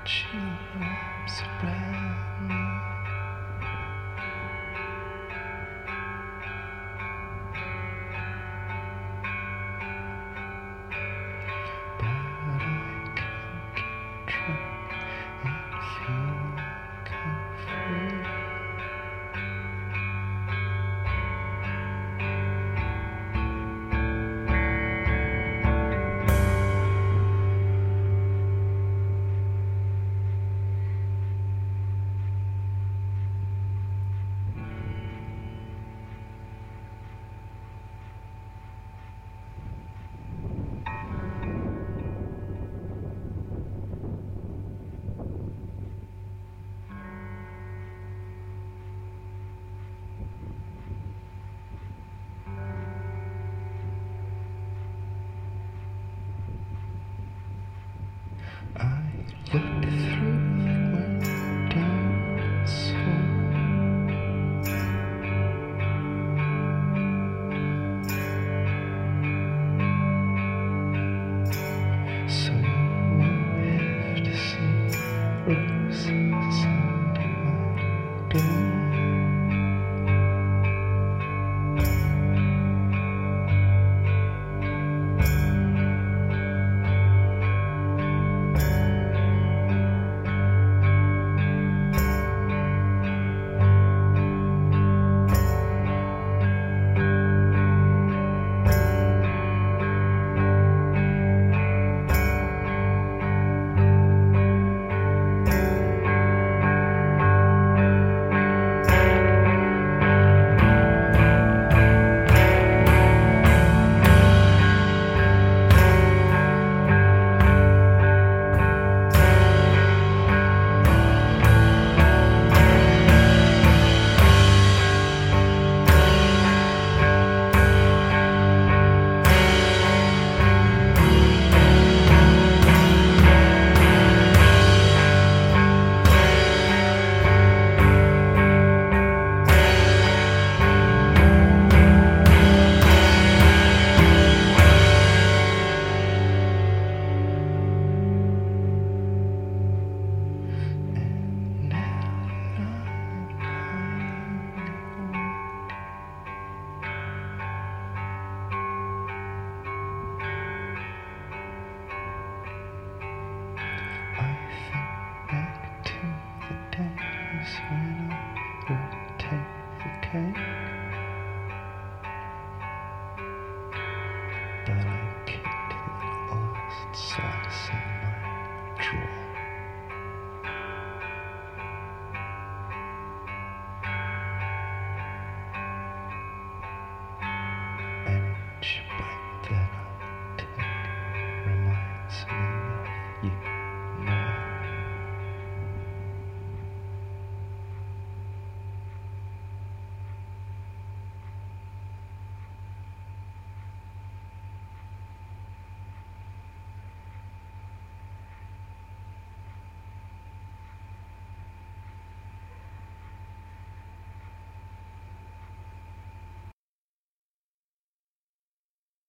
chill wraps around me. But I can't get drunk and feel like I'm free. I looked through the window and saw so you won't have to see roses under my door. When I would take the cake, but I kicked the last slice in my drawer. An inch